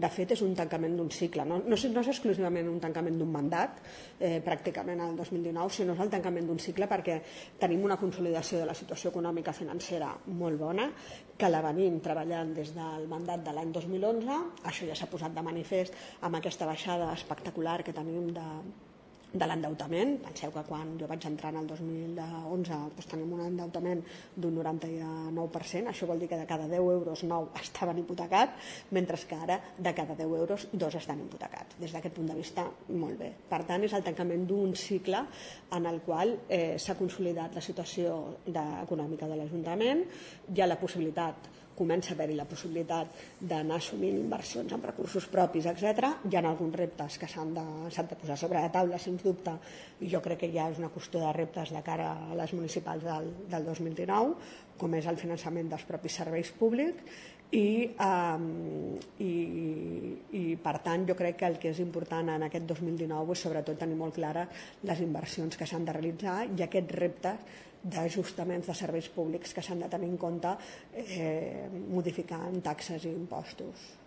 de fet és un tancament d'un cicle, no és exclusivament un tancament d'un mandat, pràcticament el 2019, sinó és el tancament d'un cicle perquè tenim una consolidació de la situació econòmica financera molt bona, que la venim treballant des del mandat de l'any 2011, això ja s'ha posat de manifest amb aquesta baixada espectacular que tenim de l'endeutament. Penseu que quan jo vaig entrar en el 2011 doncs tenim un endeutament d'un 99%, això vol dir que de cada 10 euros 9 estaven hipotecats, mentre que ara de cada 10 euros 2 estan hipotecats. Des d'aquest punt de vista, molt bé. Per tant, és el tancament d'un cicle en el qual s'ha consolidat la situació econòmica de l'Ajuntament, hi ha la possibilitat, comença a haver-hi la possibilitat d'anar assumint inversions amb recursos propis, etc. Hi ha alguns reptes que s'han de posar sobre la taula, sens dubte, i jo crec que ja és una qüestió de reptes de cara a les municipals del 2019, com és el finançament dels propis serveis públics, i per tant jo crec que el que és important en aquest 2019 és sobretot tenir molt clares les inversions que s'han de realitzar i aquests reptes d'ajustaments de serveis públics que s'han de tenir en compte modificant taxes i impostos.